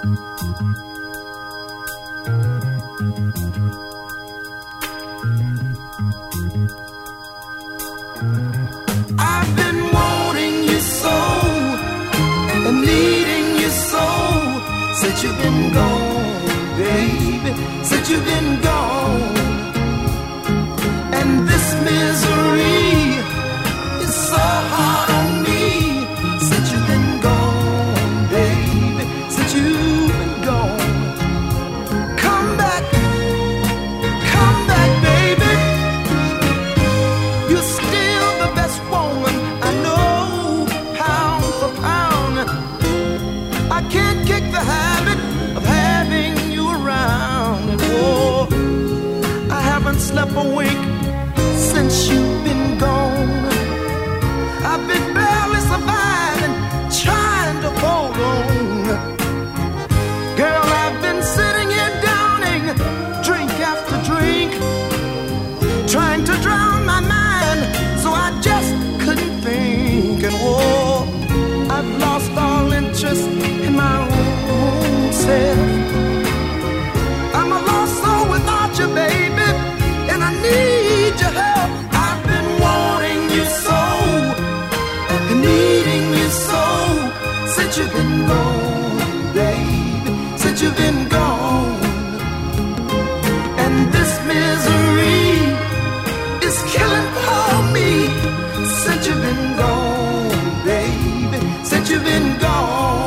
I've been wanting you so and needing you so since you've been gone, baby, since you've been gone. And this misery is so hard on me since you've been gone, baby, since you've been gone. Come back, baby. You're still the best woman I know, pound for pound. I can't kick the habit of having you around. And oh, I haven't slept a wink since you've been gone. I've been barely surviving, trying to hold on. Girl, I've been sitting here downing drink after drink, trying to drown my mind so I just couldn't think. And oh, I've lost all interest in my own self. I'm a lost soul without you, baby, and I need your help. I've been wanting you so and needing you so since you've been gone, baby, since you've been gone. And this misery is killing for me since you've been gone, baby, since you've been gone.